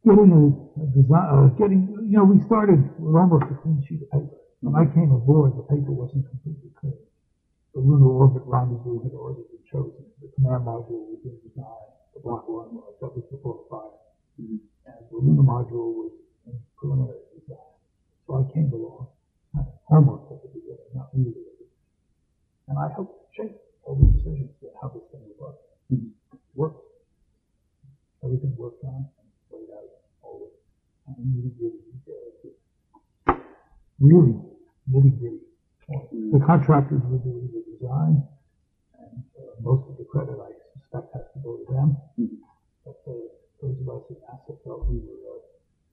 we started with almost a clean sheet of paper. When I came aboard, the paper wasn't completely clean. The lunar orbit rendezvous had already been chosen. The command module was in design. The Block 1 was. That was before the fire. Mm-hmm. And the lunar module was in preliminary design. So I came along almost at the beginning, not really at the beginning. And I helped shape all the decisions about how this thing would work. Mm-hmm. It worked. Everything worked on and played out all the nitty-gritty details. Really nitty-gritty. The contractors were doing the design, and most of the credit, I suspect, has to go to them. Mm-hmm. But those of us at NASA felt we were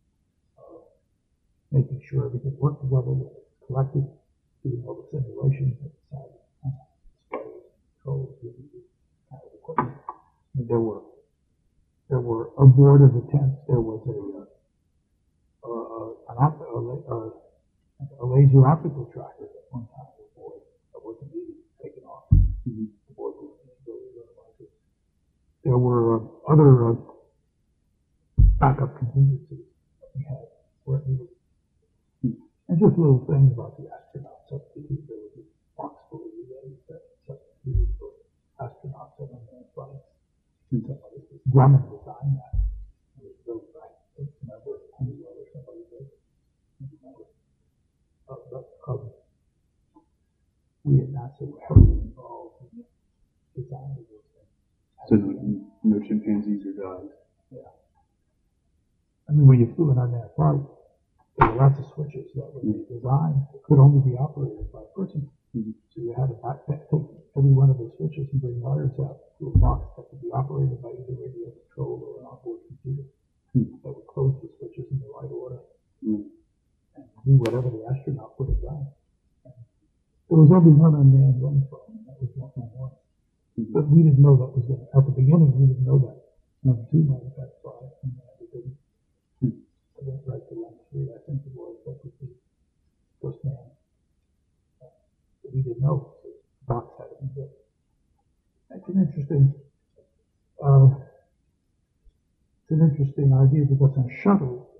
making sure everything worked together, that it was collected, doing all the simulations inside displays, controls, kind of equipment. And there were aboard of the tent, there was a laser optical tracker at one time aboard that wasn't even taken off. Mm-hmm. The board was there were other backup contingencies that we had where it needed. Mm-hmm. And just little things about the astronaut substitute. There was a box full of relays that substituted for astronauts on unmanned flights. Mm-hmm. Grumman designed that. It was built by, I don't remember, Honeywell or somebody did. We at NASA were heavily involved in the design of those things. So no chimpanzees or dogs? Yeah. I mean, when you flew an unmanned flight, there were lots of switches that were designed that could only be operated by a person. Mm-hmm. So you had to take every one of those switches and bring wires out to a box that could be operated by either radio control or an onboard computer that would close the switches in the right order. Mm-hmm. And do whatever the astronaut would have done. There was only one unmanned running, and that was 111. Mm-hmm. But we didn't know that was going to, at the beginning, we didn't know that. Number 2 might have had 5, and we didn't. Mm-hmm. I went right to Lung 3, I think it was, that was the first man. But we didn't know, so the box had it built. It's an interesting idea because on shuttle,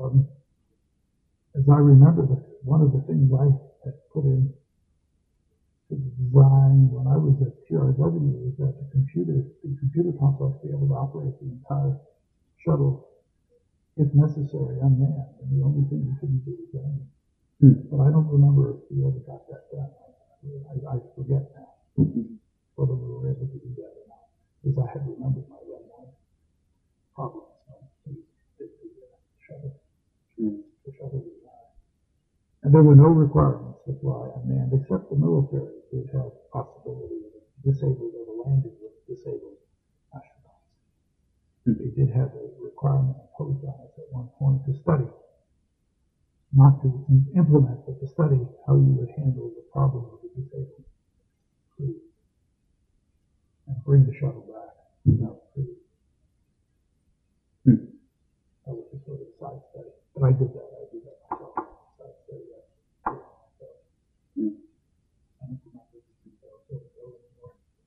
as I remember, one of the things I had put in to the design when I was at TRW was that the computer complex be able to operate the entire shuttle, if necessary, unmanned. And the only thing we couldn't do was landing. But I don't remember if we ever got that done. I forget now whether we were able to do that or not, because I had remembered my runway problems. So we did the shuttle. The shuttle design. And there were no requirements to fly unmanned, except the military did have possibility of disabled or the landing with disabled astronauts. Mm-hmm. They did have a requirement imposed on us at one point to study, not to implement, but to study how you would handle the problem of the disabled crew and bring the shuttle back without crew. Mm-hmm. That was a sort of side study. But I did that.